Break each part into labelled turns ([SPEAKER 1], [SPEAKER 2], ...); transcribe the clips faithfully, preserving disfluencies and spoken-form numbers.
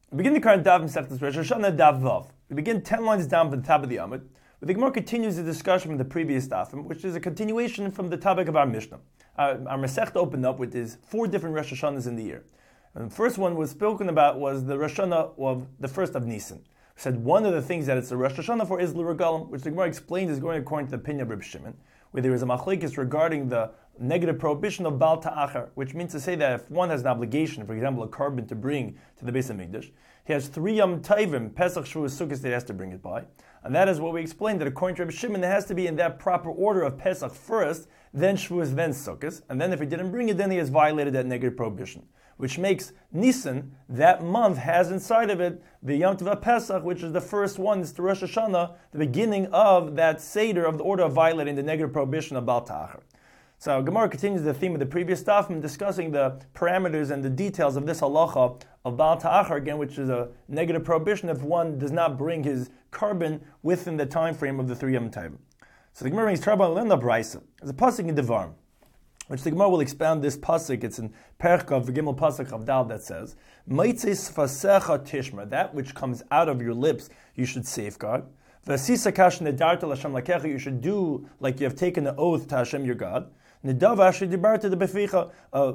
[SPEAKER 1] We begin the current Daf Masechtas Rosh Hashanah Daf Vav. We begin ten lines down from the top of the Amud. But the Gemara continues the discussion from the previous Dafim, which is a continuation from the topic of our Mishnah. Our, our Masechta opened up with these four different Rosh Hashanahs in the year. And the first one was spoken about was the Rosh Hashanah of the first of Nisan. We said one of the things that it's a Rosh Hashanah for is L'Regalim, which the Gemara explained is going according to the opinion of Reb Shimon, where there is a machlekes regarding the negative prohibition of Baal Ta'achar, which means to say that if one has an obligation, for example, a carbon to bring to the Beis HaMikdash, he has three Yom Tovim, Pesach, Shavuos, Sukkot, that he has to bring it by. And that is what we explained, that according to Reb Shimon, it has to be in that proper order of Pesach first, then Shavuos, then Sukkot, and then if he didn't bring it, then he has violated that negative prohibition, which makes Nisan, that month, has inside of it the Yom Tov Pesach, which is the first one, it's the Rosh Hashanah, the beginning of that Seder of the order of violating the negative prohibition of Baal Ta'achar. So Gemara continues the theme of the previous stuff and discussing the parameters and the details of this halacha of Baal Ta'achar, again, which is a negative prohibition if one does not bring his carbon within the time frame of the three Yom Tovim. So the Gemara brings trouble on the Brisa. There's a pasuk in Devarim, which the Gemara will expound this pasuk. It's in Perkav, the Gimel pasuk of Dal, that says, "Maitzis fasecha tishma," that which comes out of your lips you should safeguard. V'asisa kash nedarta l'Hashem lakecha, you should do like you have taken an oath to Hashem your God. Nedav asher dibarta debeficha,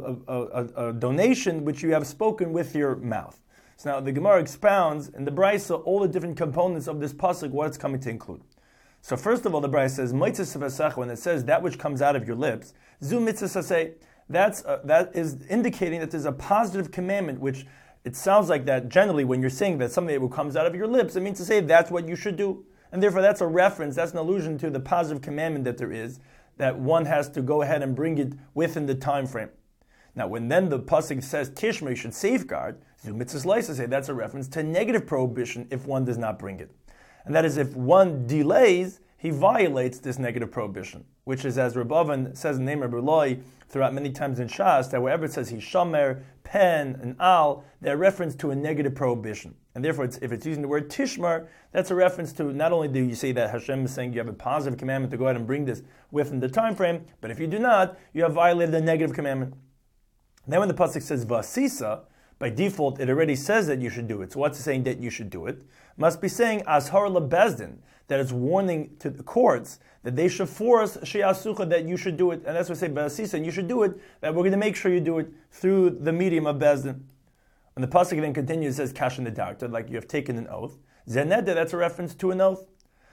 [SPEAKER 1] a donation which you have spoken with your mouth. So now the Gemara expounds in the Brisa all the different components of this pasuk, what it's coming to include. So first of all, the Brisa says, "Maitzis fasecha," when it says that which comes out of your lips, zu mitzvah saseh, that's uh, that is indicating that there's a positive commandment, which it sounds like that generally when you're saying that something that comes out of your lips, it means to say that's what you should do. And therefore that's a reference, that's an allusion to the positive commandment that there is, that one has to go ahead and bring it within the time frame. Now when then the pasuk says tishma, you should safeguard, zu mitzvah saseh, that's a reference to negative prohibition if one does not bring it. And that is if one delays, he violates this negative prohibition, which is, as Rabbavan says in the name of Rabbi throughout many times in Shas, that wherever it says hishamer, pen, and al, they're a reference to a negative prohibition. And therefore, it's, if it's using the word tishmar, that's a reference to not only do you say that Hashem is saying you have a positive commandment to go ahead and bring this within the time frame, but if you do not, you have violated the negative commandment. Then when the pasuk says vasisa, by default, it already says that you should do it. So what's it saying that you should do it? Must be saying ashar lebezdin, that it's warning to the courts that they should force she'asucha, that you should do it. And that's what I say, basisa, and you should do it, that we're going to make sure you do it through the medium of bezdin. And the pasuk then continues, it says kash in the dark, like you have taken an oath. Zeneda, that's a reference to an oath.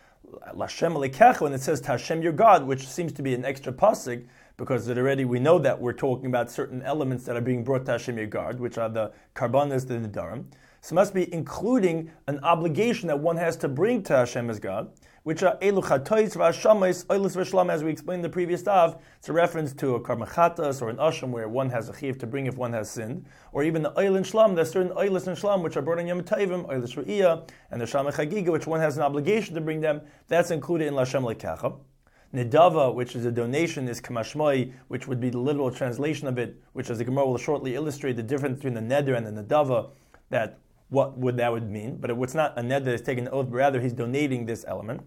[SPEAKER 1] Lashem alikecha, when it says to Hashem your God, which seems to be an extra pasuk, because it already we know that we're talking about certain elements that are being brought to Hashem your God, which are the karbanos, the nedarim. So it must be including an obligation that one has to bring to Hashem as God, which are elu chatois v'ashamis oilus v'shlam, as we explained in the previous stav. It's a reference to a karmachatas or an asham where one has a chiv to bring if one has sinned, or even the oil and shlam. There's certain oilus and shlam which are brought in Yom Tovim, oilus ru'iyah, and the shamach chagiga, which one has an obligation to bring them. That's included in Lashem lekecha. Nedava, which is a donation, is kamashmoi, which would be the literal translation of it, which, as the Gemara will shortly illustrate, the difference between the neder and the nedava, that what would that would mean. But it's not a neder that is taking an oath, but rather he's donating this element.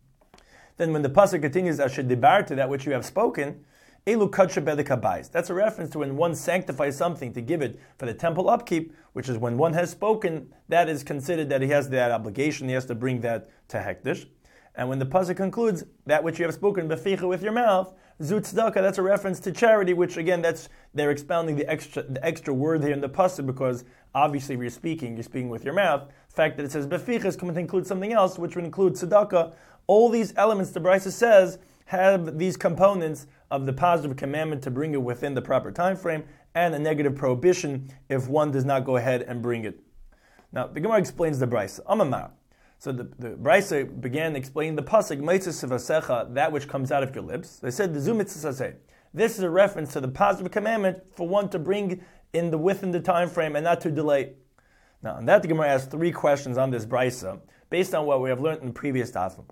[SPEAKER 1] Then when the pasuk continues, asher dibar, to that which you have spoken, elu kadsha bedekabayis. That's a reference to when one sanctifies something to give it for the temple upkeep, which is when one has spoken, that is considered that he has that obligation, he has to bring that to hekdesh. And when the pasuk concludes, that which you have spoken beficha, with your mouth, zu tzedakah, that's a reference to charity, which again, that's they're expounding the extra the extra word here in the pasuk, because obviously if you're speaking, you're speaking with your mouth. The fact that it says beficha is coming to include something else, which would include tzedakah. All these elements, the Brisa says, have these components of the positive commandment to bring it within the proper time frame, and a negative prohibition if one does not go ahead and bring it. Now, the Gemara explains the Brisa. Amamar. So the, the Brisa began explaining the pasuk, Maitzis vasecha, that which comes out of your lips. They said, the zumitzis saseh. This is a reference to the positive commandment for one to bring in the within the time frame and not to delay. Now, on that, the Gemara asks three questions on this Brisa, based on what we have learned in the previous dafim.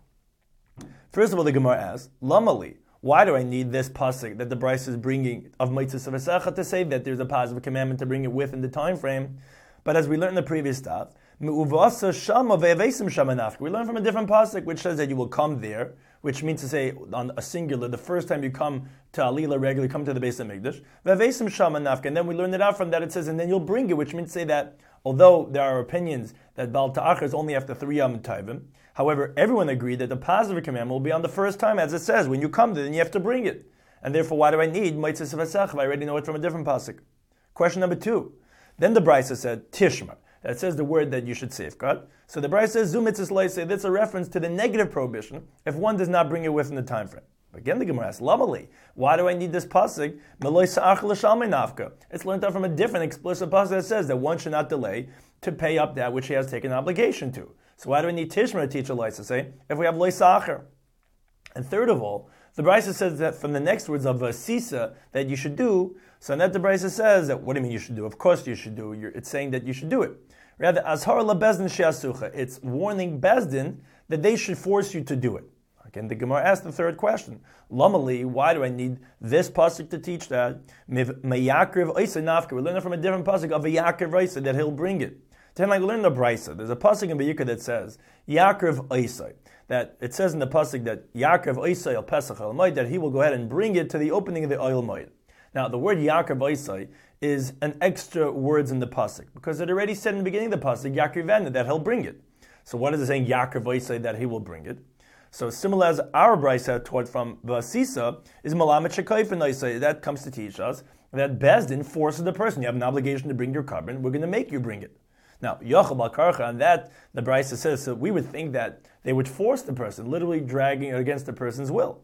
[SPEAKER 1] First of all, the Gemara asks, Lamali, why do I need this pasuk that the Brisa is bringing of Maitzis vasecha to say that there's a positive commandment to bring it within the time frame? But as we learned in the previous daf, we learn from a different pasuk which says that you will come there which means to say on a singular, the first time you come to Alila regularly, come to the Beis HaMikdash. Ve'avesim shama nafka, and then we learned it out from that. It says, and then you'll bring it, which means to say that although there are opinions that Baal Ta'achar is only after three Yom Tovim, however, everyone agreed that the positive commandment will be on the first time, as it says, when you come there, then you have to bring it. And therefore, why do I need Moitzes Vasach if I already know it from a different pasuk? Question number two. Then the Brisa said, Tishma. That says the word that you should safeguard. So the Brisa says, Zumitzis Leise, that's a reference to the negative prohibition if one does not bring it within the time frame. Again, the Gemara asks, Lamali, why do I need this pasuk? It's learned out from a different explicit pasuk that says that one should not delay to pay up that which he has taken an obligation to. So why do we need Tishma to teach a Leise, say, if we have Leisachar? And third of all, the Brisa says that from the next words of Sisa that you should do, so that the Brisa says that, what do you mean you should do? Of course you should do. You're, it's saying that you should do it. Rather, Azhar la Bezdin she'asucha. It's warning Bezdin that they should force you to do it. Again, the Gemara asked the third question. Lamali, why do I need this pasuk to teach that? Meyakriv oisa nafka. We learn it from a different pasuk of a Yaakov oisa that he'll bring it. Then I learn the Brisa. There's a pasuk in Vayikra that says Yaakov oisa. That it says in the pasuk that Yaakov oisa al Pesach al Moed, that he will go ahead and bring it to the opening of the oil Moed. Now, the word Yaakov oisa is an extra words in the pasuk because it already said in the beginning of the pasuk Yaakov that he'll bring it. So what is it saying Yaakov oisa that he will bring it? So similar as our Brisa taught from Vasisa is Malamet Shekayf and Oisa. That comes to teach us that Bezdin forces the person. You have an obligation to bring your carbon. We're going to make you bring it. Now, Yochel Al Karcha, and that the Brisa says, so we would think that they would force the person, literally dragging it against the person's will.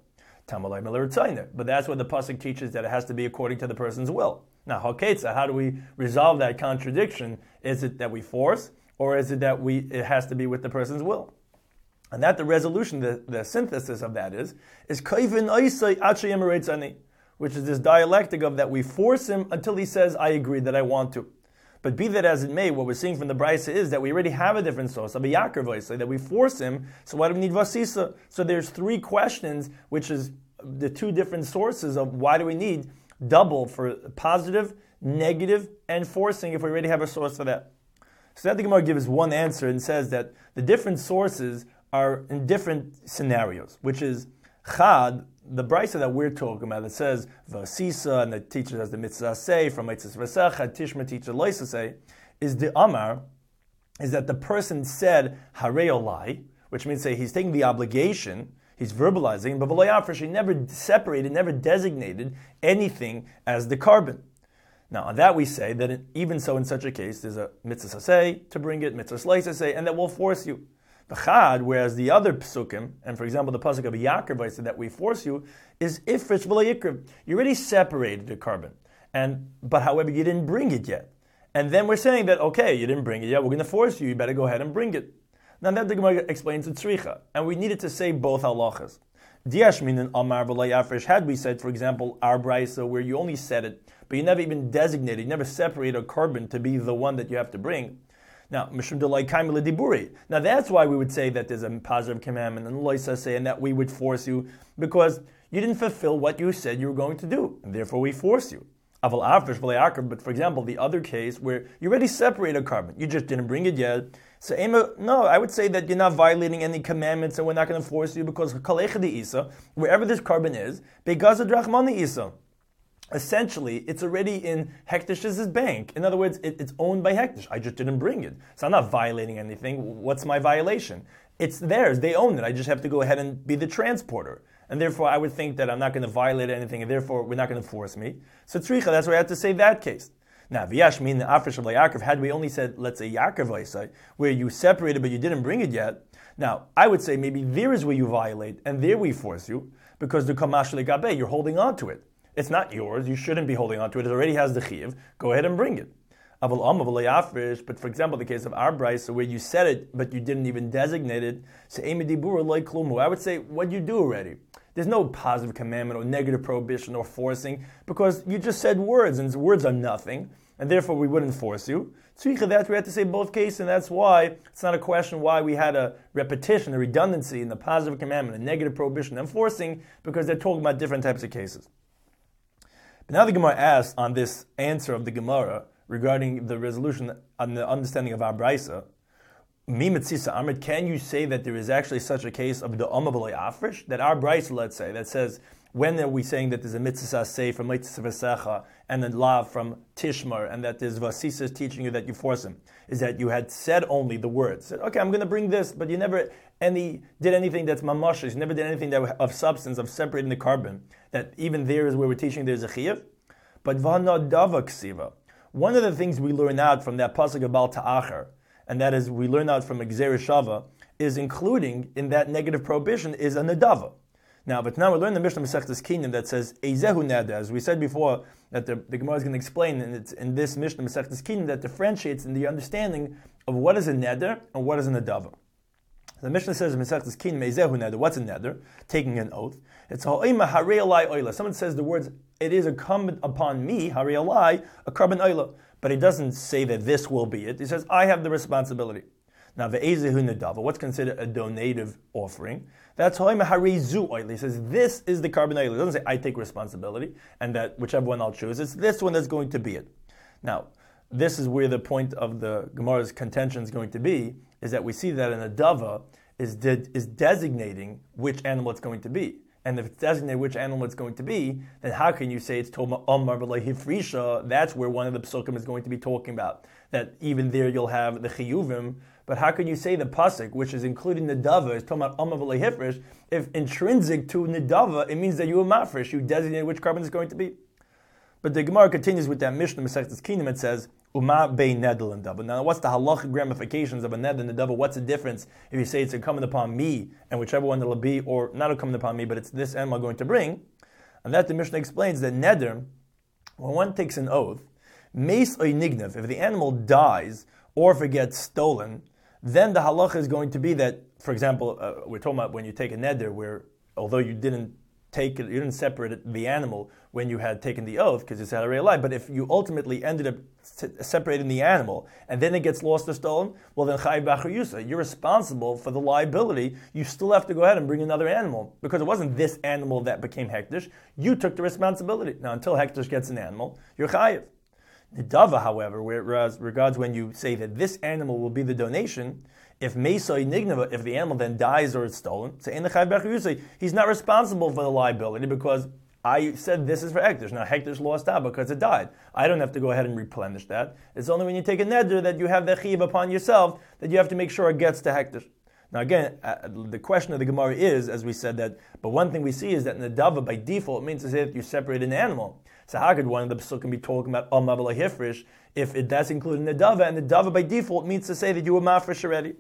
[SPEAKER 1] But that's what the pasuk teaches, that it has to be according to the person's will. Now, Haketza, how do we resolve that contradiction? Is it that we force, or is it that we it has to be with the person's will? And that the resolution, the, the synthesis of that is, is kaivin oisai achayim reitzani, which is this dialectic of that we force him until he says, I agree that I want to. But be that as it may, what we're seeing from the Brisa is that we already have a different source, of a Yaakov oisai, that we force him, so why do we need Vasisa? So there's three questions, which is the two different sources of why do we need double for positive, negative, and forcing if we already have a source for that. So that the Gemara gives one answer and says that the different sources are in different scenarios, which is Chad, the Brisa that we're talking about, that says Vasisa, and that teaches us the mitzvah say from Mitzvah Vasecha, Tishma teaches Loisa say, is the Amar, is that the person said Harei Olai, which means say he's taking the obligation, he's verbalizing, but V'lo he never separated, never designated anything as the carbon. Now, on that we say that it, even so in such a case, there's a mitzvah say to bring it, mitzvah Loisa say, and that will force you. B'chad, whereas the other psukim, and for example the pasuk of Yaakov that we force you, is ifrish v'lo yikrib. You already separated the carbon, and but however you didn't bring it yet. And then we're saying that, okay, you didn't bring it yet, we're going to force you, you better go ahead and bring it. Now that the Gemara explains the tzricha, and we needed to say both halachas. Diashmin and Amar v'lo yafresh, had we said, for example, our brisa, where you only said it, but you never even designated, you never separated a carbon to be the one that you have to bring. Now, now that's why we would say that there's a positive commandment and loisa say, and that we would force you because you didn't fulfill what you said you were going to do, and therefore we force you. But for example, the other case where you already separated a carbon, you just didn't bring it yet. So no, I would say that you're not violating any commandments, and we're not going to force you because wherever this carbon is, essentially, it's already in Hektish's bank. In other words, it, it's owned by Hektish. I just didn't bring it. So I'm not violating anything. What's my violation? It's theirs. They own it. I just have to go ahead and be the transporter. And therefore, I would think that I'm not going to violate anything, and therefore, we're not going to force me. So tzricha, that's why I have to say that case. Now, v'yashmin, the afrish of Yaakov, had we only said, let's say Yaakov Vaisai, where you separated but you didn't bring it yet, now, I would say maybe there is where you violate, and there we force you, because the kamash legabe, you're holding on to it. It's not yours. You shouldn't be holding on to it. It already has the chiyuv. Go ahead and bring it. But for example, the case of our brisa, where you said it, but you didn't even designate it, I would say, what you do already? There's no positive commandment or negative prohibition or forcing, because you just said words, and words are nothing, and therefore we wouldn't force you. So that we had to say both cases, and that's why it's not a question why we had a repetition, a redundancy in the positive commandment, a negative prohibition, and forcing, because they're talking about different types of cases. But now the Gemara asks on this answer of the Gemara regarding the resolution on the understanding of our brisa, Mi Mitzisa Amrit, can you say that there is actually such a case of the Amma B'loi Afrish? That our Bryce, let's say, that says, when are we saying that there's a Mitzvah say from Mitzvah V'secha and then Lav from Tishmar, and that there's Vasisa is teaching you that you force him? Is that you had said only the words. Said, okay, I'm going to bring this, but you never any did anything that's mamash. You never did anything that of substance, of separating the carbon. That even there is where we're teaching there's a chiyuv. But V'hana Dava Ksiva. One of the things we learn out from that pasuk about Ta'achar, and that is we learn out from Gzera Shava, is including in that negative prohibition is a Nadava. Now, but now we learn the Mishnah Masechtas Kinyan that says Eizehu Neder, as we said before, that the, the Gemara is going to explain, and it's in this Mishnah Masechtas Kinyan that differentiates in the understanding of what is a Neder and what is a Nadava. The Mishnah says in Masechtas Kinyan Eizehu Neder, what's a Neder? Taking an oath. It's Ha'ima Harei Alai Oila. Someone says the words, it is incumbent upon me, Harei Alai, a carbon Oila. But he doesn't say that this will be it. He says, I have the responsibility. Now, ve'ezehu nedava, what's considered a donative offering? That's ho'ima harizu oil. He says, this is the carbon oil. It doesn't say, I take responsibility, and that whichever one I'll choose, it's this one that's going to be it. Now, this is where the point of the Gemara's contention is going to be, is that we see that an adava is, de- is designating which animal it's going to be. And if it's designated which animal it's going to be, then how can you say it's Toma Omar B'lai Hifrisha? That's where one of the psukim is going to be talking about. That even there you'll have the chiyuvim. But how can you say the pasuk, which is including Nedava, is Toma Omar B'lai Hifrish, if intrinsic to Nedava, it means that you are mafresh, you designate which carbon it's going to be. But the Gemara continues with that Mishnah, Masechtas Kinyan, it says, Uma bei nedel and dava. Now, what's the halachic ramifications of a ned and a dava? What's the difference if you say it's incumbent upon me, and whichever one it'll be, or not incumbent upon me, but it's this animal I'm going to bring? And that the Mishnah explains that neder, when one takes an oath, meis oy nignev, if the animal dies, or if it gets stolen, then the halacha is going to be that, for example, uh, we're talking about when you take a neder, where although you didn't take it, you didn't separate the animal when you had taken the oath because you said a lie. But if you ultimately ended up separating the animal and then it gets lost or stolen, well then chayiv b'achar yusa, you're responsible for the liability. You still have to go ahead and bring another animal because it wasn't this animal that became hektish. You took the responsibility. Now until hektish gets an animal, you're chayiv. Nedava, however, whereas regards when you say that this animal will be the donation, if Mesoi Nignava, if the animal then dies or it's stolen, so in the Chayiv B'achar Yusei, he's not responsible for the liability because I said this is for Hektish. Now Hektish lost out because it died. I don't have to go ahead and replenish that. It's only when you take a neder that you have the Chayiv upon yourself that you have to make sure it gets to Hektish. Now again, uh, the question of the Gemara is, as we said that, but one thing we see is that Nedava by default means to say that you separate an animal. So how could one of the psukim be talking about Omar B'lai Hifrish if it does include Nedava, and Nedava by default means to say that you were mafresh already?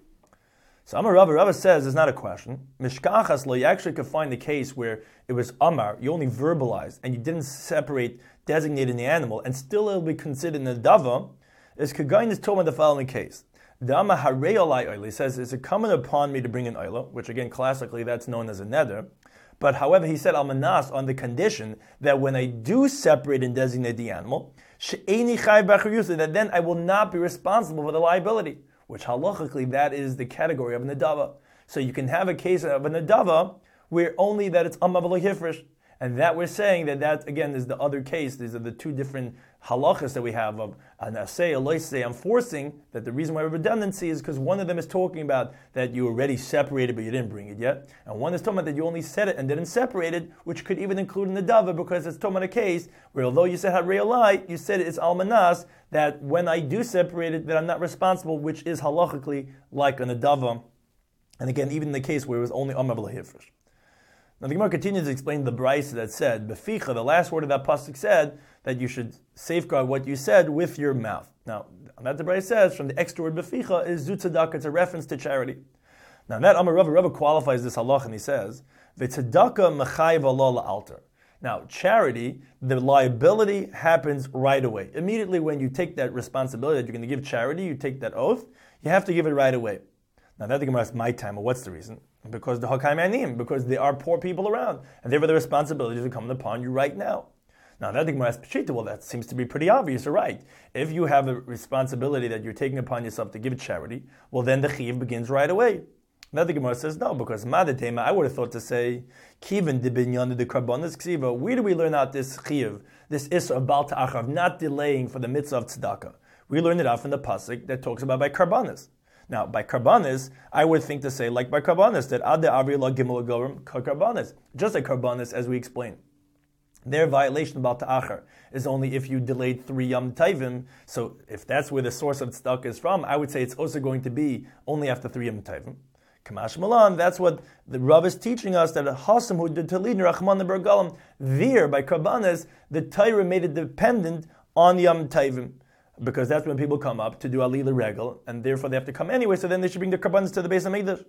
[SPEAKER 1] So Amar Rava, Rava says it's not a question. Mishkachas lo, you actually could find a case where it was Amar, you only verbalized, and you didn't separate, designating the animal, and still it'll be considered Nedava, is Kagain is told in the following case. The Amar Harei Alai Oila, he says, it's incumbent upon me to bring an Oila, which again, classically, that's known as a neder. But however, he said Almanas on the condition that when I do separate and designate the animal, she'eni chayiv b'achar yusei, that then I will not be responsible for the liability, which halachically that is the category of a nedava. So you can have a case of a nedava where only that it's amma v'lo hifresh, and that we're saying that that again is the other case. These are the two different halachas that we have of an asay, a loisay. I'm forcing that the reason why we have redundancy is because one of them is talking about that you already separated but you didn't bring it yet, and one is talking about that you only said it and didn't separate it, which could even include in the dava because it's talking about a case where although you said harei alai, you said it's almanas, that when I do separate it, that I'm not responsible, which is halachically like an adava. And again, even in the case where it was only amma v'lo hifresh. Now the Gemara continues to explain the brayso that said, Beficha, the last word of that pasuk said that you should safeguard what you said with your mouth. Now, that the brayso says, from the extra word Beficha is Zutzadaka, it's a reference to charity. Now that Amar Rava, Rava qualifies this halach and he says, V'tzadaka mechayiv Allah la'alter. Now, charity, the liability happens right away. Immediately when you take that responsibility that you're going to give charity, you take that oath, you have to give it right away. Now that the Gemara asks my time, well, what's the reason? Because the Hakayim Anim, because there are poor people around, and therefore the responsibilities are coming upon you right now. Now that the Gemara asks Peshita, well, that seems to be pretty obvious, you're right. If you have a responsibility that you're taking upon yourself to give charity, well then the Chiv begins right away. Now the Gemara says no, because Madatema, I would have thought to say, Kivin de binyan de karbonis ksiva. Where do we learn out this Chiv, this Isra of Bal Ta'achav, not delaying for the mitzvah of tzedakah? We learn it out from the pasuk that talks about by karbonis. Now, by karbanis, I would think to say, like by karbanis, that ad avri la gimel gorim karbanis, just like karbanis, as we explained. Their violation about ta'achar is only if you delayed three yom tovim. So, if that's where the source of tzedakah is from, I would say it's also going to be only after three yom tovim. Kamash Malan, that's what the Rav is teaching us, that a Hasam who did Talid Rachman Bergalim, there by Karbanas, the Torah made it dependent on Yom Tovim, because that's when people come up to do Alila Regal, and therefore they have to come anyway, so then they should bring the Karbanas to the Beis HaMikdash.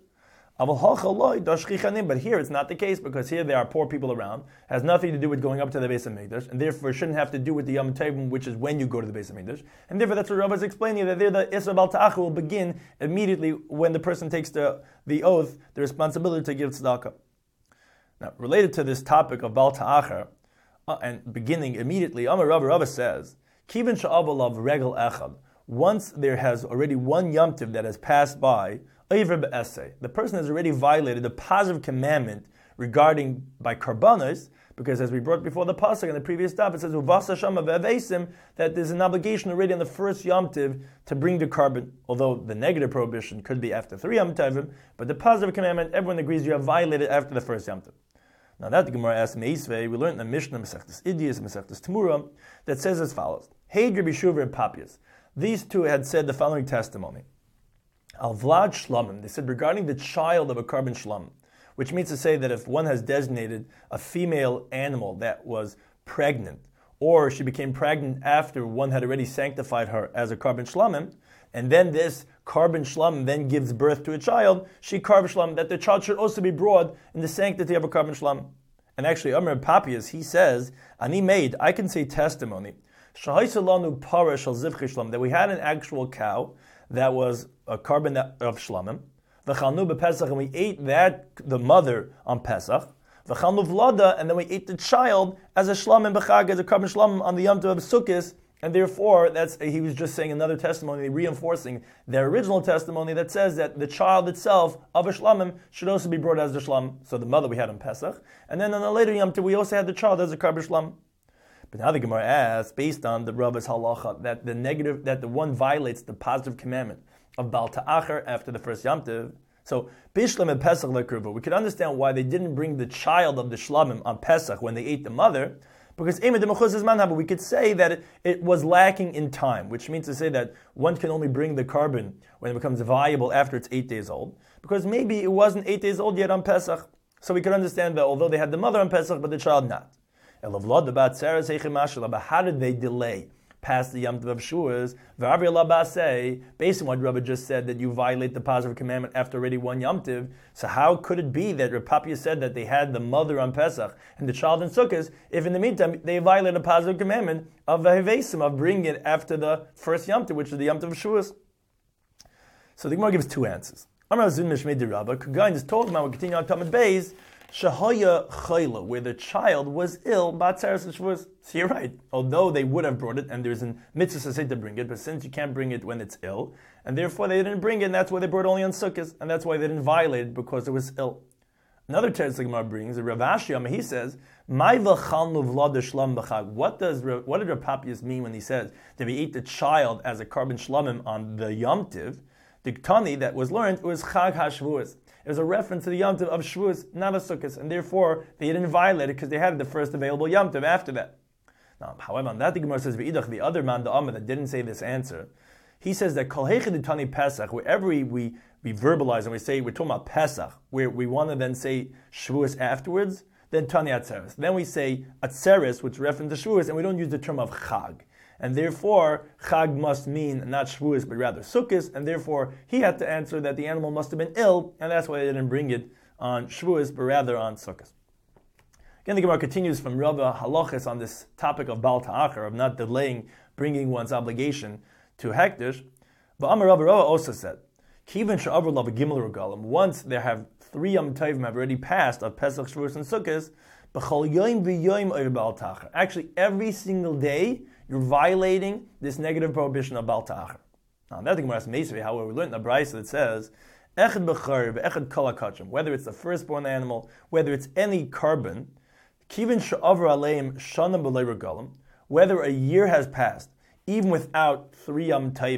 [SPEAKER 1] But here it's not the case, because here there are poor people around. It has nothing to do with going up to the Beis HaMikdash, and therefore it shouldn't have to do with the Yom Tovim, which is when you go to the Beis HaMikdash. And therefore that's what Rav is explaining, that there the Isra Bal Ta'achar will begin immediately when the person takes the, the oath, the responsibility to give tzedakah. Now, related to this topic of Bal Ta'achar, uh, and beginning immediately, Amar Rav Rav says, Kivin Sha'avalav Regel Echad, once there has already one Yom Tov that has passed by, the person has already violated the positive commandment regarding by karbanos, because as we brought before the pasuk in the previous stop, it says that there's an obligation already on the first Yom Tov to bring the carbon. Although the negative prohibition could be after three Yom Tovim, but the positive commandment, everyone agrees you have violated after the first Yom Tov. Now that the Gemara asks Meisvei, we learned in the Mishnah Masechtas Idiyas, Masechtas Tamura, that says as follows: Hey Rabbi Shuvah and Papias, these two had said the following testimony. Al Vlad Shlamim, they said regarding the child of a carbon shlam, which means to say that if one has designated a female animal that was pregnant, or she became pregnant after one had already sanctified her as a carbon shlamim, and then this carbon shlam then gives birth to a child, she carbon shlam, that the child should also be brought in the sanctity of a carbon shlam. And actually, Amr Papias, he says, Ani made, I can say testimony, that we had an actual cow that was a carbon of shlamim, and we ate that, the mother, on Pesach, and then we ate the child as a shlamim b'chag, as a carbon shlamim on the Yom Tov of Sukkot, and therefore, that's he was just saying another testimony, reinforcing their original testimony that says that the child itself of a shlamim should also be brought as a shlam. So the mother we had on Pesach, and then on the later Yom Tov we also had the child as a carbon shlam. But now the Gemara asks, based on the Rabba's halacha, that the negative, that the one violates the positive commandment of Bal Ta'achar after the first Yom Tov. So Bishlam and Pesach lekurva, we could understand why they didn't bring the child of the shlamim on Pesach when they ate the mother, because we could say that it, it was lacking in time, which means to say that one can only bring the carbon when it becomes viable after it's eight days old, because maybe it wasn't eight days old yet on Pesach. So we could understand that although they had the mother on Pesach, but the child not. But how did they delay past the Yom Tov of Shavuos? Based on what Rabbi just said, that you violate the positive commandment after already one Yom Tov. So how could it be that Rav Papia said that they had the mother on Pesach and the child in Sukkot, if in the meantime they violated the positive commandment of the Hevesim, of bringing it after the first Yom Tov, which is the Yom Tov of Shavuos? So the Gemara gives two answers. Amar Zun Mishmei de Rabba, Kugain is told him, I will continue on Talmud Beis, Shahaya Chayla, where the child was ill, Batzeres Shavuos. So you're right. Although they would have brought it, and there's a mitzvah to say to bring it, but since you can't bring it when it's ill, and therefore they didn't bring it, and that's why they brought it only on Sukkot, and that's why they didn't violate it, because it was ill. Another text the Gemara brings, Rav Ashi, he says, "My v'chalnu v'lad shlam b'chag." What does what did Rav Papias mean when he says that we eat the child as a carbon shlamim on the Yom Tiv? The Tani that was learned was Chag HaShavuos. It was a reference to the Yom Tov of Shavuos, not a Sukkot, and therefore they didn't violate it because they had the first available Yom Tov after that. Now, however, on that the Gemara says, "V'idach," the other man, the Amma, that didn't say this answer, he says that Kol Heichad Tani Pesach, wherever we, we we verbalize and we say we're talking about Pesach, where we want to then say Shavuos afterwards, then Tani Atzeres. Then we say Atzeres, which refers to Shavuos, and we don't use the term of Chag. And therefore, Chag must mean not Shavuos, but rather Sukkot, and therefore he had to answer that the animal must have been ill, and that's why they didn't bring it on Shavuos, but rather on Sukkot. Again, the Gemara continues from Rabba Halachas on this topic of Bal Ta'achar, of not delaying bringing one's obligation to Hekdesh. But Amar Rabba Rabba also said, Kivan Sha'avur Lav Gimel Regalim, once there have three Yom Tovim have already passed of Pesach, Shavuos, and Sukkot, B'chol Yoim V'Yoim Oyer Bal Ta'achar. Actually, every single day, you're violating this negative prohibition of Bal Ta'achar. Now, that the Gemara asks Meisvei, however, we learned in the Brisa that says, Echad B'char Echad Kol HaKachim, whether it's the firstborn animal, whether it's any carbon, Kivin Sha'avur Aleim Shana B'lei Regalim, whether a year has passed, even without three Yom Tovim,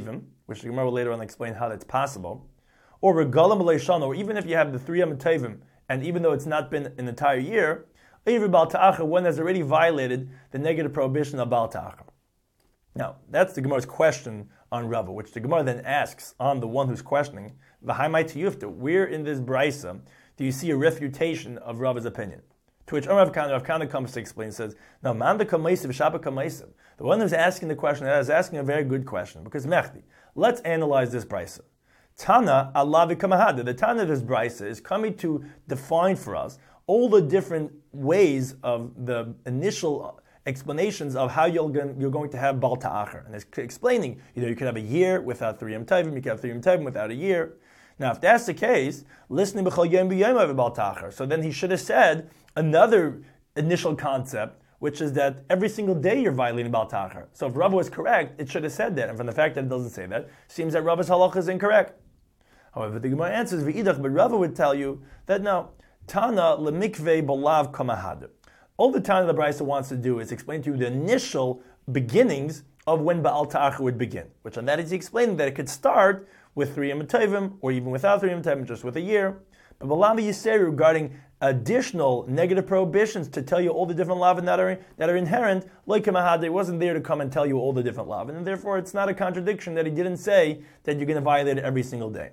[SPEAKER 1] which the Gemara will later on explain how that's possible, or regalim leishana, or even if you have the three Yom Tovim, and even though it's not been an entire year, even Baal Ta'achar, one has already violated the negative prohibition of Baal Ta'achar. Now, that's the Gemara's question on Rava, which the Gemara then asks on the one who's questioning, V'haimai tiyufta, where in this Braisa do you see a refutation of Rava's opinion? To which Rav Kana, Rav Kana comes to explain, says, no, man the kamaisim, shaba kamaisim. The one who's asking the question is asking a very good question, because Mechdi, let's analyze this Braisa. Tana Allah v'kamahada, the Tana of this Braisa is coming to define for us all the different ways of the initial explanations of how you're going, you're going to have Baal Ta'achar. And it's explaining, you know, you could have a year without three Yom Tovim, you could have three Yom Tovim without a year. Now, if that's the case, listening b'chol yom b'yom of Baal Ta'achar, so then he should have said another initial concept, which is that every single day you're violating Baal Ta'achar. So if Rav was correct, it should have said that. And from the fact that it doesn't say that, seems that Rav's halacha is incorrect. However, the Gemara answers, v'idach, but Rav would tell you that no, Tana lemikvei balav kamahad. All the Tana the Braisa wants to do is explain to you the initial beginnings of when Baal Ta'achar would begin, which on that is explaining that it could start with three Yom Tovim, or even without three Yom Tovim, just with a year. But Balav Yiseri regarding additional negative prohibitions to tell you all the different lavin that are that are inherent, like Kamahad, it wasn't there to come and tell you all the different lavin, and therefore it's not a contradiction that he didn't say that you're going to violate it every single day.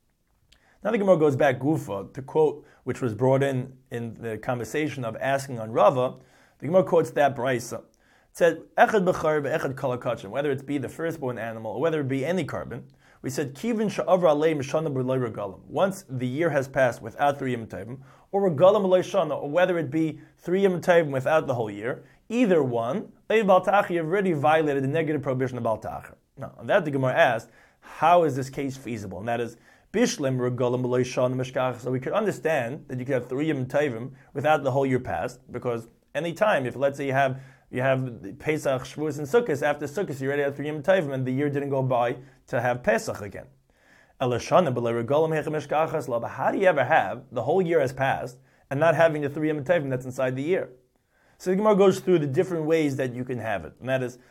[SPEAKER 1] Now the Gemara goes back Gufa to quote, which was brought in in the conversation of asking on Rava. The Gemara quotes that Braisa. It said, Echad b'char ve'echad kol hakachim, whether it be the firstborn animal or whether it be any carbon. We said, Kivin sha'avra alei mishana b'loi regalim. Once the year has passed without three Yom Tovim, or regalim b'loi shana, or whether it be three Yom Tovim without the whole year, either one, Ei Baal Ta'achar, you've already violated the negative prohibition of Baal Ta'achar. Now, on that the Gemara asked, how is this case feasible? And that is, Bishlim regalim b'loi shana mishkach. So we could understand that you could have three Yom Tovim without the whole year passed, because any time, if let's say you have You have Pesach, Shavuos, and Sukkot. After Sukkot, you already have three Yom Tovim, and the year didn't go by to have Pesach again. How do you ever have the whole year has passed and not having the three Yom Tovim that's inside the year? So the Gemara goes through the different ways that you can have it, and that is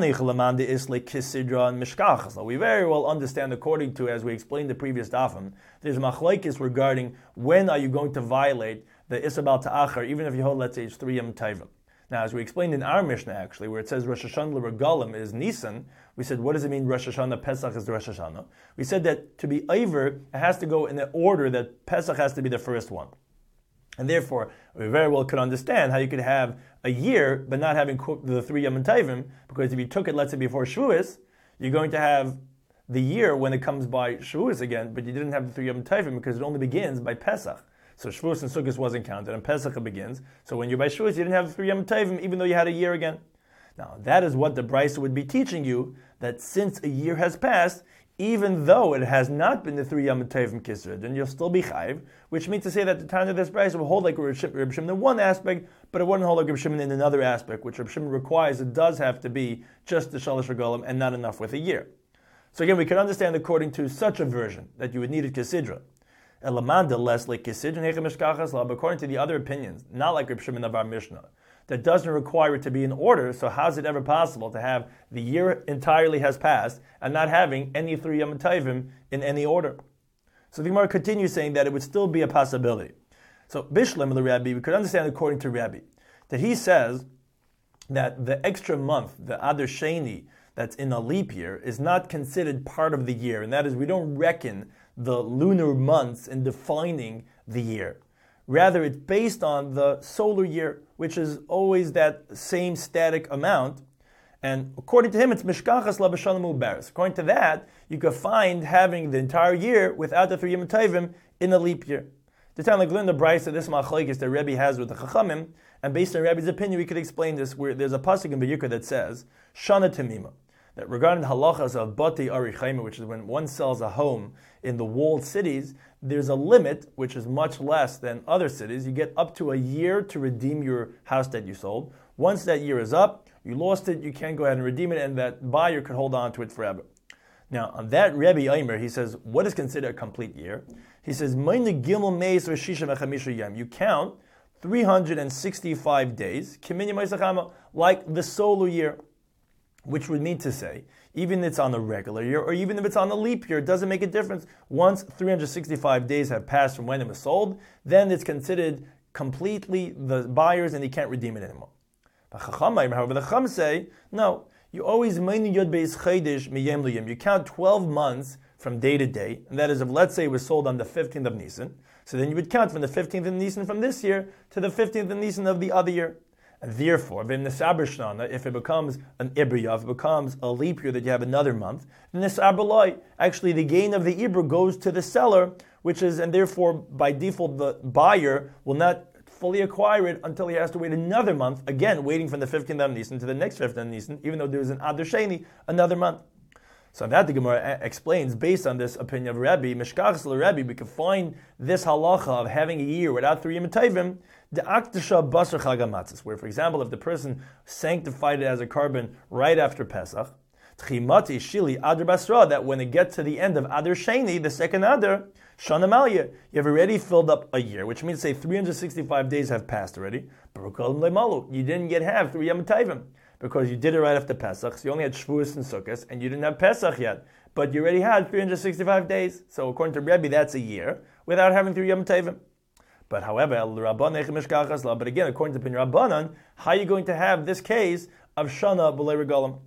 [SPEAKER 1] so we very well understand, according to, as we explained the previous dafim, there's machlokes regarding when are you going to violate the Issa Baal Ta'achar, even if you hold, let's say, it's three Yom Tovim. Now, as we explained in our Mishnah, actually, where it says Rosh Hashanah l'regalim is Nisan, we said, what does it mean Rosh Hashanah, Pesach is Rosh Hashanah? We said that to be Eiver, it has to go in the order that Pesach has to be the first one. And therefore, we very well could understand how you could have a year, but not having cooked the three Yom Tovim, because if you took it, let's say, before Shavuos, you're going to have the year when it comes by Shavuos again, but you didn't have the three Yom Tovim because it only begins by Pesach. So Shavuos and Sukkot wasn't counted, and Pesach begins. So when you're by Shavuos, you didn't have the three Yom Tovim, even though you had a year again. Now, that is what the Braisa would be teaching you, that since a year has passed, even though it has not been the three Yom Tovim Kisra, then you'll still be Chayv, which means to say that the time of this Braisa will hold like Reb Shimon in one aspect, but it wouldn't hold like Reb Shimon in another aspect, which Reb Shimon requires it does have to be just the Shalosh Regalim and not enough with a year. So again, we can understand according to such a version that you would need a Kisidra. Elamanda less like Kisidra Hechemeshkachas Lab, according to the other opinions, not like Reb Shimon of our Mishnah, that doesn't require it to be in order. So how is it ever possible to have the year entirely has passed and not having any three Yom Tovim in any order? So the Gemara continues saying that it would still be a possibility. So Bishlam the Rabbi, we could understand according to Rabbi, that he says that the extra month, the Adar Sheni, that's in a leap year, is not considered part of the year, and that is we don't reckon the lunar months in defining the year. Rather, it's based on the solar year, which is always that same static amount. And according to him, it's Mishkachas La B'Shanim U'Beres. According to that, you could find having the entire year without the three Yom Tovim in a leap year. The time like learn the Braisa, this machlokes that Rebbe has with the Chachamim, and based on Rebbe's opinion, we could explain this where there's a pasuk in Vayikra that says Shana Temima, that regarding the halachas of Bati Arichayim, which is when one sells a home in the walled cities, there's a limit, which is much less than other cities. You get up to a year to redeem your house that you sold. Once that year is up, you lost it, you can't go ahead and redeem it, and that buyer could hold on to it forever. Now, on that Rebbe Eimer, he says, what is considered a complete year? He says, you count three hundred sixty-five days, like the solar year, which would mean to say, even if it's on a regular year, or even if it's on a leap year, it doesn't make a difference. Once three hundred sixty-five days have passed from when it was sold, then it's considered completely the buyer's and he can't redeem it anymore. However, the Chacham say, no, you always you count twelve months from day to day, and that is if, let's say, it was sold on the fifteenth of Nisan, so then you would count from the fifteenth of Nisan from this year to the fifteenth of Nisan of the other year. And therefore, if it becomes an Ibriya, if it becomes a leap year that you have another month, then this Abalai, actually the gain of the Ibra goes to the seller, which is, and therefore by default the buyer will not fully acquire it until he has to wait another month, again waiting from the fifteenth of Nisan to the next fifteenth of Nisan, even though there's an Adar Sheni, another month. So that the Gemara explains, based on this opinion of Rabbi, Mishkachas Rabbi, we can find this halacha of having a year without three Yom Tovim, the Aktasha Basar Chag HaMatzos, where, for example, if the person sanctified it as a carbon right after Pesach, Tchimati Shili Adar Basra, that when it gets to the end of Adar Sheni, the second Adar, Shana Malya, you have already filled up a year, which means, say, three hundred sixty-five days have passed already. You didn't get half three Yom Tovim, because you did it right after Pesach, so you only had Shavuos and Sukkot, and you didn't have Pesach yet, but you already had three hundred sixty-five days. So according to Rebbe, that's a year without having three Yom Tovim. But however, but again, according to Pin Rabbanan, how are you going to have this case of Shana B'lei Regalim?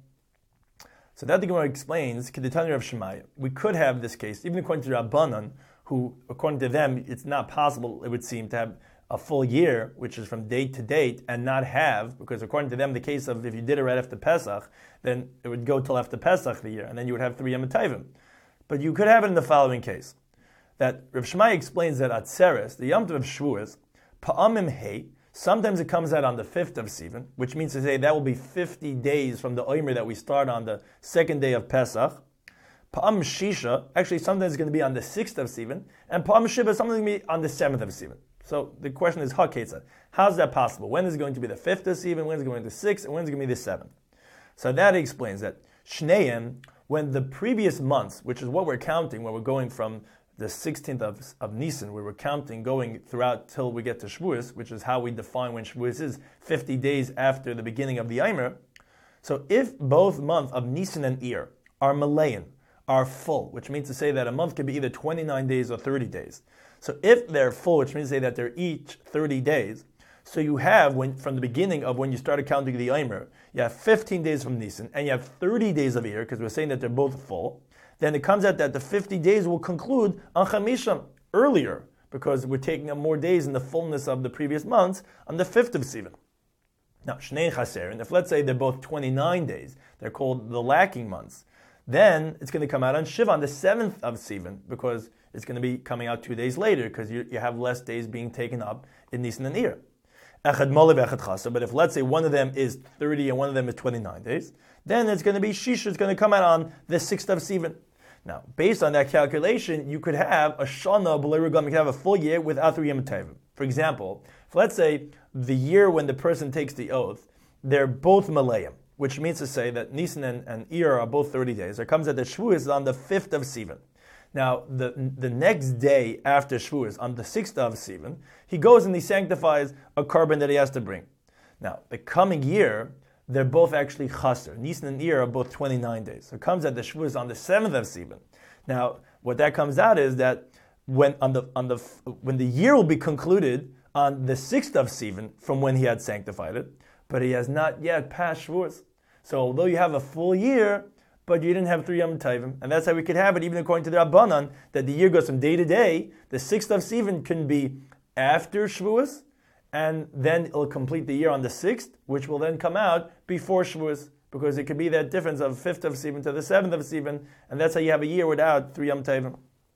[SPEAKER 1] So that the Gemara explains, Keditani Rav Shemaya, we could have this case, even according to Rabbanan, who, according to them, it's not possible, it would seem, to have a full year, which is from date to date, and not have, because according to them, the case of if you did it right after Pesach, then it would go till after Pesach the year, and then you would have three Yom Tovim. But you could have it in the following case, that Rav Shemai explains that Atzeres, the Yom Tov of Shavuos, Pa'amim Hei, sometimes it comes out on the fifth of Sivan, which means to say that will be fifty days from the Omer that we start on the second day of Pesach. Pa'am Shisha, actually sometimes it's going to be on the sixth of Sivan, and Pa'am Shiva, sometimes going to be on the seventh of Sivan. So the question is, Haketza, how's that possible? When is it going to be the fifth of Sivan, when is it going to be the sixth, and when is it going to be the seventh? So that explains that Shneim, when the previous months, which is what we're counting, when we're going from the sixteenth of, of Nisan, we were counting going throughout till we get to Shavuos, which is how we define when Shavuos is, fifty days after the beginning of the Eimer. So if both months of Nisan and Iyar are Malayan, are full, which means to say that a month could be either twenty-nine days or thirty days. So if they're full, which means to say that they're each thirty days, so you have, when from the beginning of when you started counting the Eimer, you have fifteen days from Nisan, and you have thirty days of Iyar, because we're saying that they're both full, then it comes out that the fifty days will conclude on Chamisham, earlier, because we're taking up more days in the fullness of the previous months on the fifth of Sivan. Now, Shnei Chaser, and if let's say they're both twenty-nine days, they're called the lacking months, then it's going to come out on Shiva on the seventh of Sivan, because it's going to be coming out two days later, because you, you have less days being taken up in Nisan and Iyar. Echad Mole v'echad Chasa, but if let's say one of them is thirty and one of them is twenty-nine days, then it's going to be Shisha, it's going to come out on the sixth of Sivan. Now, based on that calculation, you could have a Shana B'lei Regalim, you could have a full year without three Yom Tovim. For example, if let's say the year when the person takes the oath, they're both Malayim, which means to say that Nisan and, and Iyar are both thirty days. It comes that the Shavuos is on the fifth of Sivan. Now, the the next day after Shavuos, on the sixth of Sivan, he goes and he sanctifies a carbon that he has to bring. Now, the coming year, they're both actually chaser. Nisan and Iyar are both twenty-nine days. So it comes that the Shavuos is on the seventh of Sivan. Now, what that comes out is that when on the on the when the year will be concluded on the sixth of Sivan from when he had sanctified it, but he has not yet passed Shavuos. So although you have a full year, but you didn't have three Yom Tovim, and that's how we could have it, even according to the Rabbanan, that the year goes from day to day. The sixth of Sivan can be after Shavuos, and then it'll complete the year on the sixth, which will then come out before Shavuos, because it could be that difference of fifth of Sivan to the seventh of Sivan, and that's how you have a year without three Yom Tovim.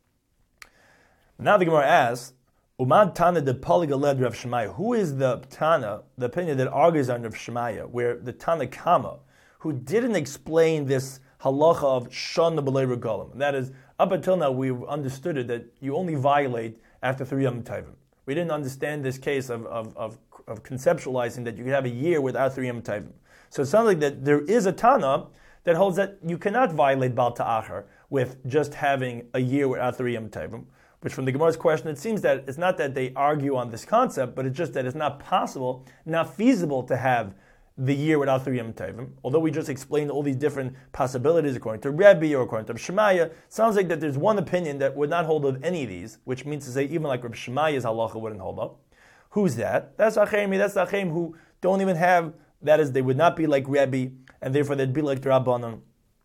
[SPEAKER 1] Now the Gemara asks, Umad Tana de Poligaled Rav Shemaya. Who is the Tana, the opinion that argues on Rav Shemaya, where the Tana Kama, who didn't explain this halacha of Shana B'lei Regalim? That is, up until now we've understood it that you only violate after three Yom Tovim. We didn't understand this case of, of, of, of conceptualizing that you could have a year without three Yom Tovim. So it sounds like that there is a Tana that holds that you cannot violate Bal Ta'achar with just having a year without three Yom Tovim. Which from the Gemara's question, it seems that it's not that they argue on this concept, but it's just that it's not possible, not feasible to have the year without three Yom Tovim. Although we just explained all these different possibilities according to Rebbe or according to Shemaya, sounds like that there's one opinion that would not hold of any of these, which means to say even like Rabbi Shemaya's halacha wouldn't hold up. Who's that? That's Achemi, that's the Achim who don't even have, that is, they would not be like Rebbe, and therefore they'd be like the Rabbanon.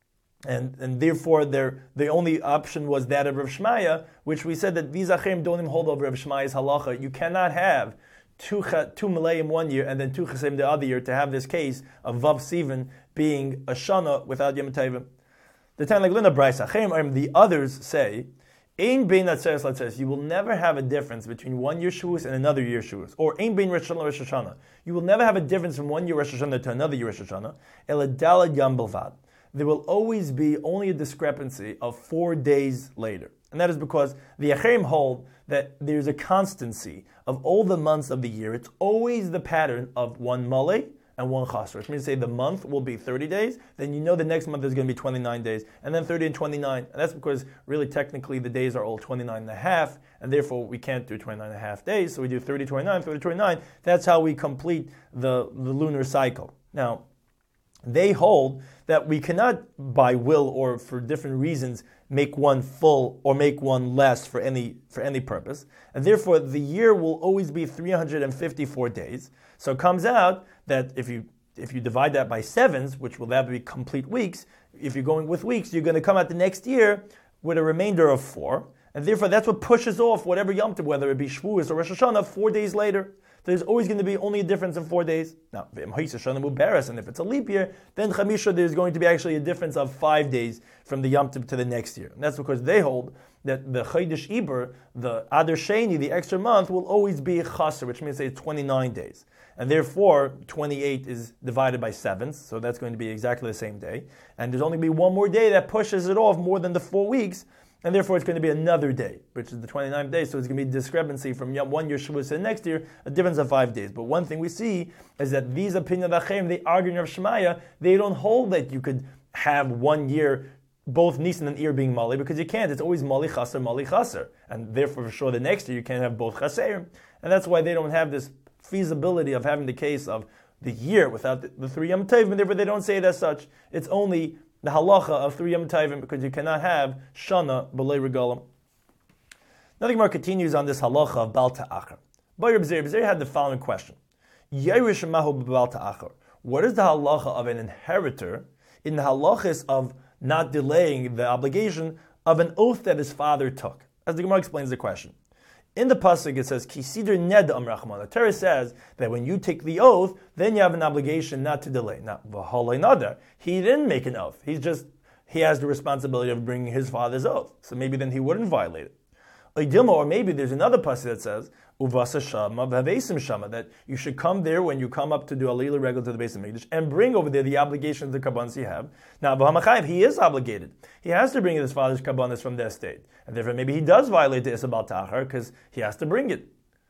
[SPEAKER 1] And and therefore their the only option was that of Rav Shemaya, which we said that these Achim don't even hold over Rav Shemaya's halacha. You cannot have two two Malayim one year and then two Chasim the other year to have this case of Vav Sivan being a Shana without Yom Tovim. The time like Lina Bryce Achim, the others say, Ein bein atzeres latzeres, you will never have a difference between one year Shavuos and another year Shavuos. Or Ein bein Rosh Hashanah Rosh Hashanah. You will never have a difference from one year Rosh Hashanah to another year Rosh Hashanah. Ela dalad yam belvad. There will always be only a discrepancy of four days later. And that is because the Acherim hold that there's a constancy of all the months of the year. It's always the pattern of one Malay and one Chasr. Which means to say the month will be thirty days, then you know the next month is going to be twenty-nine days, and then thirty and twenty-nine. And that's because really technically the days are all twenty-nine and a half, and therefore we can't do twenty-nine and a half days, so we do thirty, twenty-nine, thirty, twenty-nine. That's how we complete the, the lunar cycle. Now, they hold that we cannot, by will or for different reasons, make one full or make one less for any for any purpose, and therefore the year will always be three hundred fifty-four days. So it comes out that if you if you divide that by sevens, which will that be complete weeks, if you're going with weeks, you're going to come out the next year with a remainder of four, and therefore that's what pushes off whatever Yom Tov, whether it be Shavuos or Rosh Hashanah, four days later. There's always going to be only a difference in four days. Now, and if it's a leap year, then Chamisha, there's going to be actually a difference of five days from the Yom Tov to the next year. And that's because they hold that the Chodesh Iber, the Adar Sheni, the extra month, will always be a Chaser, which means it's twenty-nine days. And therefore, twenty-eight is divided by sevens, so that's going to be exactly the same day. And there's only going to be one more day that pushes it off more than the four weeks, and therefore it's going to be another day, which is the twenty-ninth day, so it's going to be a discrepancy from one year Shavuos to the next year, a difference of five days. But one thing we see is that these opinions of Achim, they argue in Rav Shemaya, they don't hold that you could have one year, both Nisan and Iyar being Mali, because you can't. It's always Mali Chaser, Mali Chaser. And therefore, for sure, the next year you can't have both Chaser. And that's why they don't have this feasibility of having the case of the year without the, the three Yom Tovim, and therefore they don't say it as such. It's only the halacha of three Yom Tovim, because you cannot have Shana B'lei Regalim. Now the Gemara continues on this halacha of Bal Ta'achar. Bar Reb Zeri, Zeri had the following question. Yerush Mahu B'Bal Ta'achar. What is the halacha of an inheritor in the halachas of not delaying the obligation of an oath that his father took? As the Gemara explains the question. In the pasuk it says, Ki sidr ned amrachman. The Torah says that when you take the oath, then you have an obligation not to delay. Now, v'halei nadar. He didn't make an oath. He's just, he has the responsibility of bringing his father's oath. So maybe then he wouldn't violate it. Or maybe there's another pasuk that says, Uvasa shama v'havesim shama, that you should come there when you come up to do alila regal to the Beis Hamikdash and bring over there the obligations, the kabbanis you have. Now, v'hamachayev, he is obligated. He has to bring his father's kabbanis from their state. And therefore maybe he does violate the Isabal Ta'achar because he has to bring it.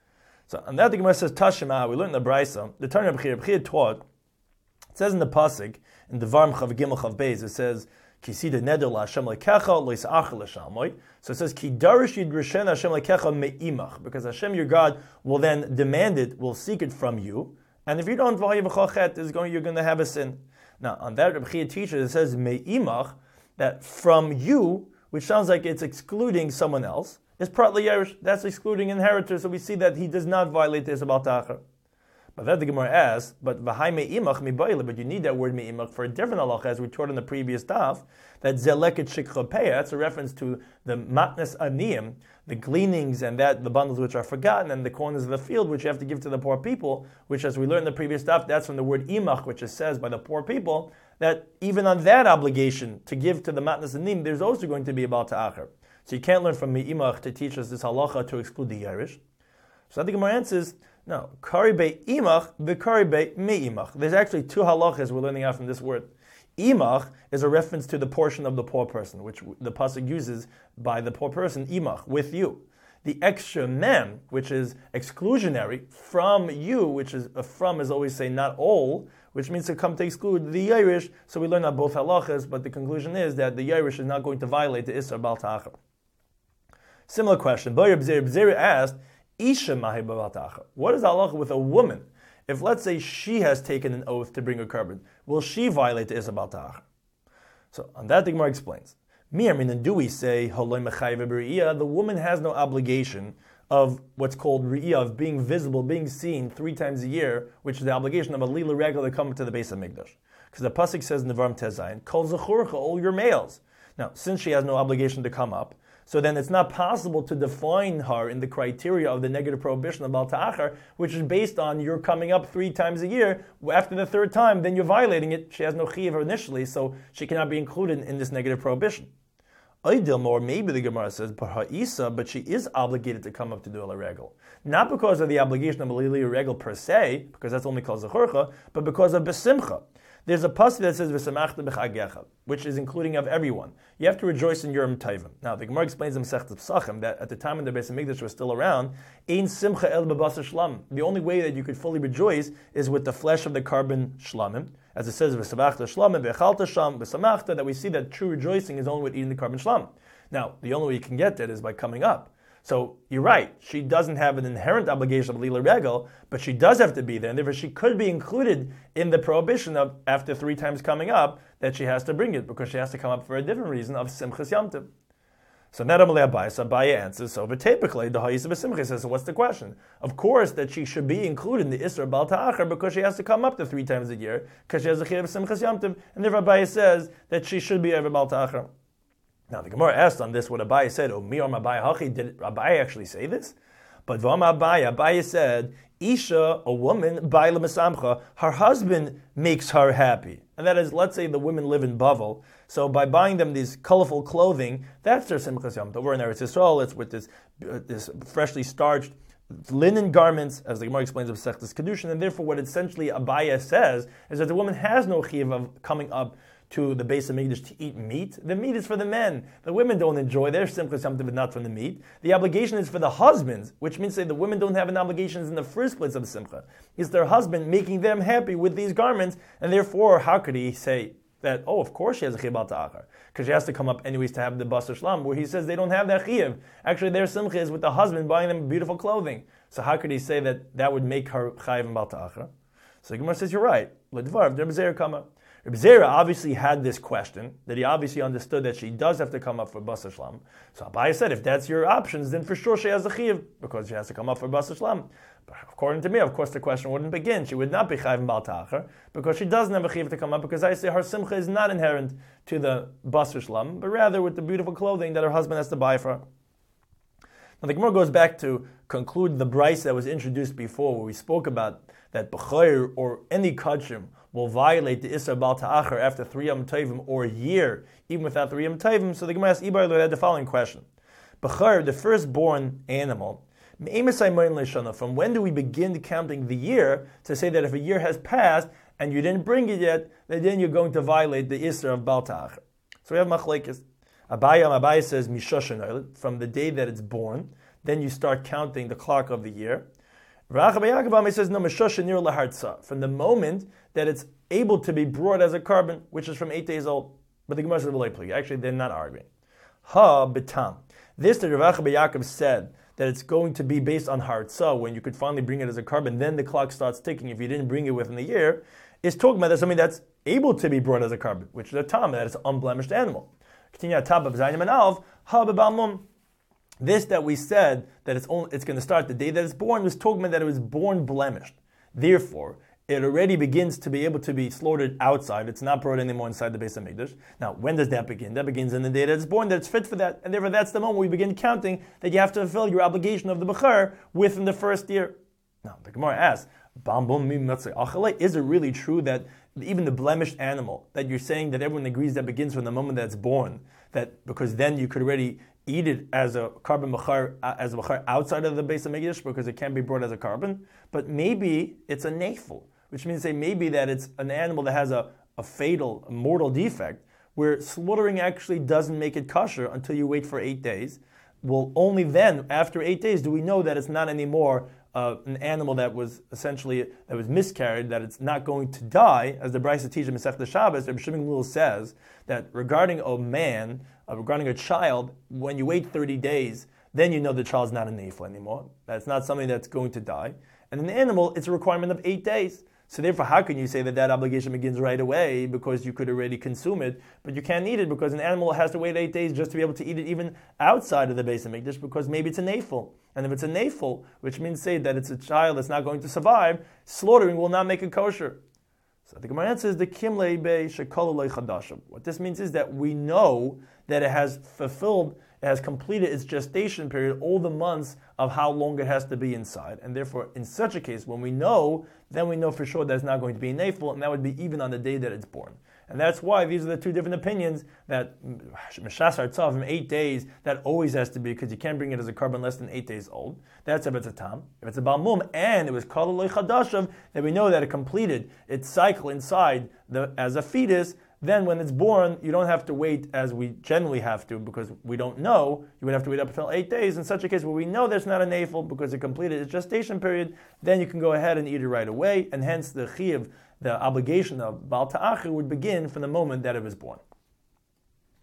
[SPEAKER 1] So, and that the Gemara says, Tashima, we learned in the Braisa, the Tanya B'chir, B'chir taught, it says in the pasuk, in the Varm Chav Gimel Chav Beis, it says, Ki sida neder la'Hashem lekecha lo yis'achar l'shalmoi. So it says, Ki darish yidrishen Hashem lekecha me'imach, because Hashem your God will then demand it, will seek it from you, and if you don't, v'hayivachochet, is going, you're going to have a sin. Now, on that Reb Chia teaches, it says me'imach, that from you, which sounds like it's excluding someone else, is partly Yerush, that's excluding inheritors, so we see that he does not violate this about Ta'achar. But then the Gemara asks, but v'hai me'imach mi'bayla, but you need that word me'imach for a different halacha, as we taught in the previous daf, that zeleket shikchopeya, that's a reference to the matnas aniyim, the gleanings and that the bundles which are forgotten, and the corners of the field which you have to give to the poor people, which as we learned in the previous daf, that's from the word imach, which is says by the poor people, that even on that obligation to give to the matnas aniyim, there's also going to be about ta'achar. So you can't learn from me'imach to teach us this halacha to exclude the Yerush. So I think the Gemara answers, no, kari be imach, v'kari be me'imach. There's actually two halachas we're learning out from this word. Imach is a reference to the portion of the poor person, which the pasuk uses by the poor person, imach, with you. The extra mem, which is exclusionary, from you, which is, uh, from is always say not all, which means to come to exclude the Yerush. So we learn out both halachas, but the conclusion is that the Yerush is not going to violate the Isser Bal Ta'achar. Similar question. B'Reb Zeri asked, Isha mahi b'Bal Ta'achar. What is halacha with a woman? if let's say she has taken an oath to bring a carbon, will she violate the Isser Bal Ta'achar? So on that the Gemara explains. Do we say the woman has no obligation of what's called Re'iyah, of being visible, being seen three times a year, which is the obligation of a Lila regular coming to the Beis HaMikdash. Because the Pasuk says in the Nevarim Tezayin, Kol Zechurcha, all your males. Now, since she has no obligation to come up, so then it's not possible to define her in the criteria of the negative prohibition of Bal Ta'achar, which is based on you're coming up three times a year. After the third time, then you're violating it. She has no chiyuv initially, so she cannot be included in this negative prohibition. Or maybe the Gemara says, but she is obligated to come up to do a regel. Not because of the obligation of a lili regel per se, because that's only called zechurcha, but because of besimcha. There's a pasuk that says v'samachta b'chagecha, which is including of everyone. You have to rejoice in Yom Tovim. Now the Gemara explains in Masechet Pesachim that at the time when the Beis HaMikdash was still around, ein simcha el b'basar shlam. The only way that you could fully rejoice is with the flesh of the carbon shlamim, as it says v'samachta shlamim v'echalta sham v'samachta. That we see that true rejoicing is only with eating the carbon shlam. Now the only way you can get that is by coming up. So you're right, she doesn't have an inherent obligation of lila regel, but she does have to be there, and therefore she could be included in the prohibition of after three times coming up that she has to bring it, because she has to come up for a different reason of simchas yamtiv. So not only Abaye, so Abaye answers, so but typically the Hayis of Simcha says, so what's the question? Of course that she should be included in the Isra Bal Ta'achar because she has to come up to three times a year, because she has a chiyuv of simchas yamtiv, and therefore Abaye says that she should be over Bal Ta'achar. Now the Gemara asked on this what Abaye said. Oh, mi or Abaye hachi? Did Abaye actually say this? But Vam Abaye, Abaye said, Isha, a woman, Baila Mesamcha, her husband makes her happy. And that is, let's say the women live in Bavel, so by buying them these colorful clothing, that's their Simchas Yom Tov. We're in Eretz Yisrael, it's with this, uh, this freshly starched linen garments, as the Gemara explains of Sechtes Kedushin, and therefore what essentially Abaye says is that the woman has no chiyuv of coming up to the Beis HaMikdash to eat meat. The meat is for the men. The women don't enjoy their simchas yom tov, not from the meat. The obligation is for the husbands, which means that the women don't have an obligation in the first place of simcha. It's their husband making them happy with these garments, and therefore, how could he say that, oh, of course she has a chiyuv Bal Ta'achar, because she has to come up anyways to have the basar shlam, where he says they don't have that chiyuv. Actually, their simcha is with the husband buying them beautiful clothing. So how could he say that that would make her chayiv in Bal Ta'achar? So the Gemara says, you're right. L'dvar, Rebbe Zera kama. Rebbe Zera obviously had this question, that he obviously understood that she does have to come up for basar shlam. So Abaye said, if that's your options, then for sure she has a chiyuv, because she has to come up for basar shlam. But according to me, of course, the question wouldn't begin. She would not be chayiv in Bal Ta'achar, because she doesn't have a chiyuv to come up, because I say her simcha is not inherent to the basar shlam, but rather with the beautiful clothing that her husband has to buy for her. Now the Gemara goes back to conclude the brayse that was introduced before, where we spoke about that b'chayr or any kachim will violate the Isra Bal Ta'achar after three Yom Tovim or a year, even without three Yom Tovim. So the Gemara asks Ibar had the following question: b'chayr, the firstborn animal, from when do we begin counting the year to say that if a year has passed and you didn't bring it yet, then you're going to violate the Isra of Bal Ta'achar? So we have machlekes. Abaye, Abaye says mishoshen, from the day that it's born, then you start counting the clock of the year. Rachabayakabami says no, mishoshen nir lahartza, from the moment that it's able to be brought as a carbon, which is from eight days old. But the Gemara says actually they're not arguing. Ha betam. This that Rav Yaakov said that it's going to be based on hartza, when you could finally bring it as a carbon, then the clock starts ticking if you didn't bring it within the year, is talking about that something that's able to be brought as a carbon, which is a tam, that it's an unblemished animal. Continue at top of Zayim and Alv, ha bebalmum. This that we said that it's only, it's going to start the day that it's born was talking about that it was born blemished. Therefore, it already begins to be able to be slaughtered outside. It's not brought anymore inside the Beis HaMikdash. Now, when does that begin? That begins in the day that it's born, that it's fit for that. And therefore, that's the moment we begin counting that you have to fulfill your obligation of the Bechar within the first year. Now, the Gemara asks, is it really true that even the blemished animal, that you're saying that everyone agrees that begins from the moment that it's born, that because then you could already eat it as a carbon bachar, as a bachar outside of the Beis HaMikdash, because it can't be brought as a carbon, but maybe it's a nefel, which means say maybe that it's an animal that has a, a fatal, a mortal defect, where slaughtering actually doesn't make it kosher until you wait for eight days. Well, only then, after eight days, do we know that it's not anymore uh, an animal that was essentially, that was miscarried, that it's not going to die, as the Brisa teaches in Masechta Shabbos. Rabbi Shimon Gamliel says that regarding a man, uh, regarding a child, when you wait thirty days, then you know the child's not a nefla anymore. That's not something that's going to die. And in the animal, it's a requirement of eight days. So therefore, how can you say that that obligation begins right away because you could already consume it, but you can't eat it because an animal has to wait eight days just to be able to eat it even outside of the Beis HaMikdash because maybe it's a nafel. And if it's a nafel, which means say that it's a child that's not going to survive, slaughtering will not make it kosher. So the Gemara answers the kimlei be shekol loy chadashim. What this means is that we know that it has fulfilled, it has completed its gestation period, all the months of how long it has to be inside. And therefore, in such a case, when we know, then we know for sure that it's not going to be a nafel, and that would be even on the day that it's born. And that's why these are the two different opinions, that Meshas Artzav in eight days, that always has to be, because you can't bring it as a carbon less than eight days old. That's if it's a tam. If it's a balmum, and it was kol loy chadashav, then we know that it completed its cycle inside the, as a fetus. Then when it's born, you don't have to wait as we generally have to because we don't know. You would have to wait up until eight days. In such a case where we know there's not a nafel because it completed its gestation period, then you can go ahead and eat it right away. And hence the chiyuv, the obligation of Baal Ta'achir would begin from the moment that it was born.